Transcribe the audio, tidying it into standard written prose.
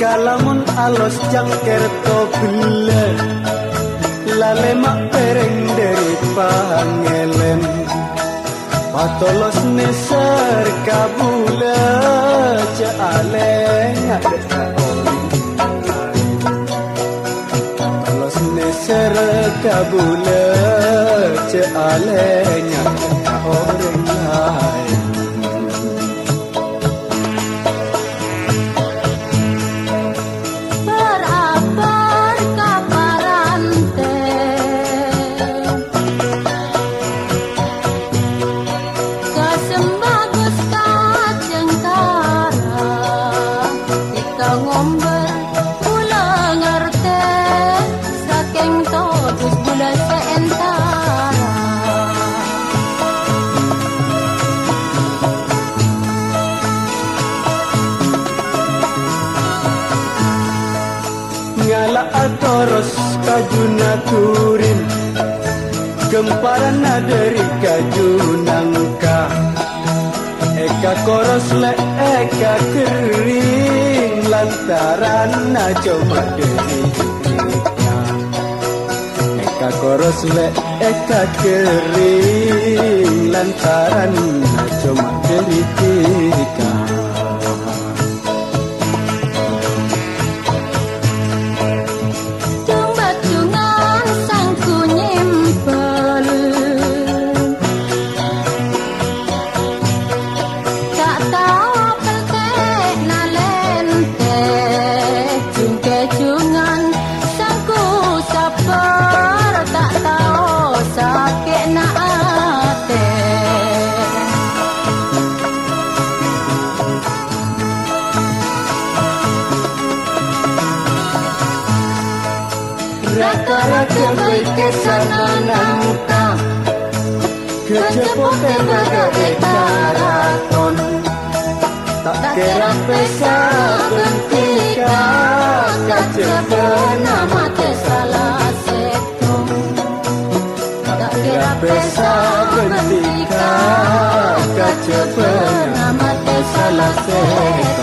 Kalamun alos jangker to bele lale mak pereng dari pangelen patolos neser kabula jaleng patolos neser kabula jaleng orang lain. Ngala atoros kajuna turin gemparana dari kajunangka eka koros le eka kering lantaran na coba derika eka koros le eka kering lantaran na coba derika. Rata-rata baik kesana nangka kejepote bergede karaton tak kira pesa bentika kacebena mate salah setong tak kira pesa bentika kacebena mate salah setong.